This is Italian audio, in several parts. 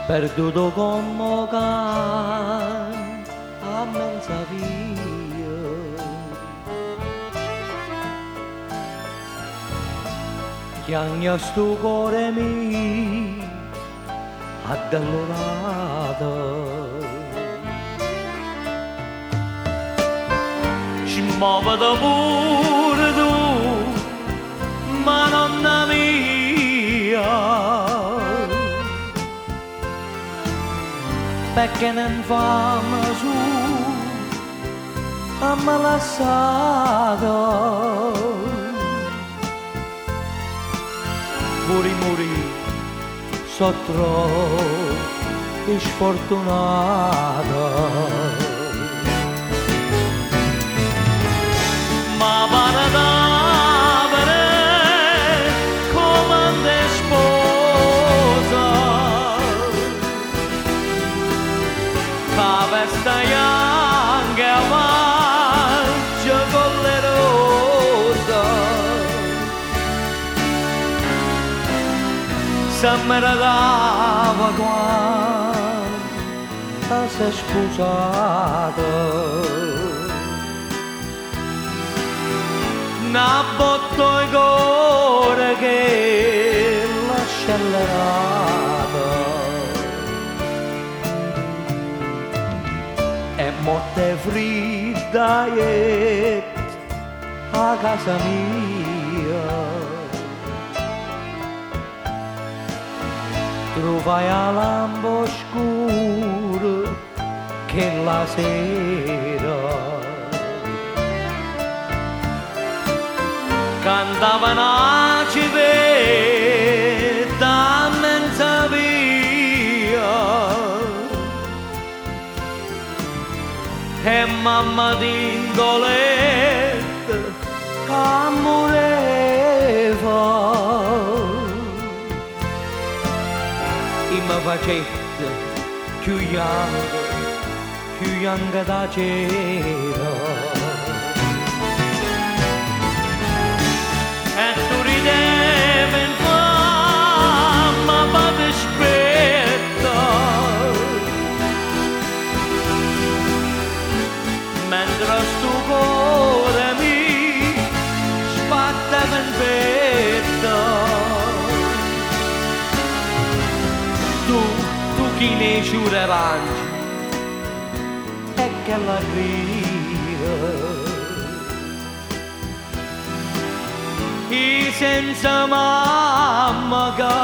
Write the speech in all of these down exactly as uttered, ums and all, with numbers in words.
sperduto come can a mezza via. Chiagna sto cuore mio addolorato, ci muove da pure tu, ma nonna mia, perché non fammi su a me lasciato. Muri muri so troppo sfortunato, ma pare d'avere come te sposa, ca vesta anche a maggio con le rosa. Se me la dava quando si è sposato, una botto di cuore che l'ha scellerato, e morte fredda e a casa mia. Trovai a lampo oscuro che la sera cantava una civetta a mezza via, e mamma d'indolente che moreva mi facette più bianca, più bianca da cera, e tu ridevi in fama ma ti aspetta, mentre sto cuore mi sbatteva in petto. Chi ne giura avanti e che la grida, e senza mamma che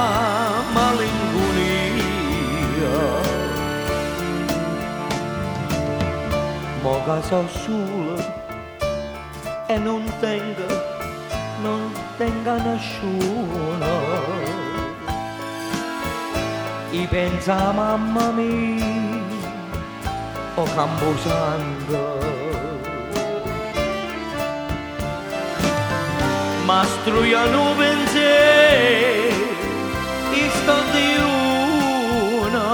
malinconia, ma che sono sola e non tengo, non tengo nessuno. I pensa mamma mia o Camposanto, ma struiano pensieri e sto di una,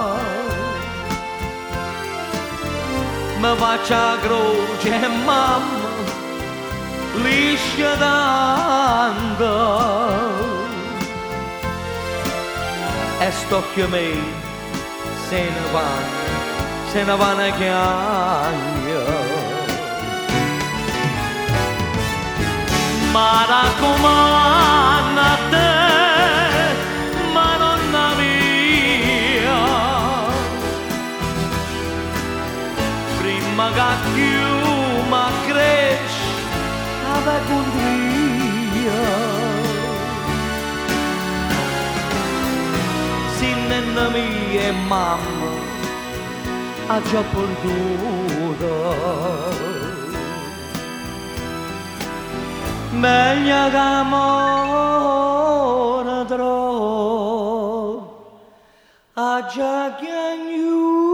mi faccio a croce e mamma liscia tanto. E st'occhio me se ne va, se ne va una chiagna. Ma raccomando a te, ma nonna mia, prima che più mi cresci, ave condria. Nonna mia e mamma ha già perduto, meglio che amore troppo ha già chiagnuto.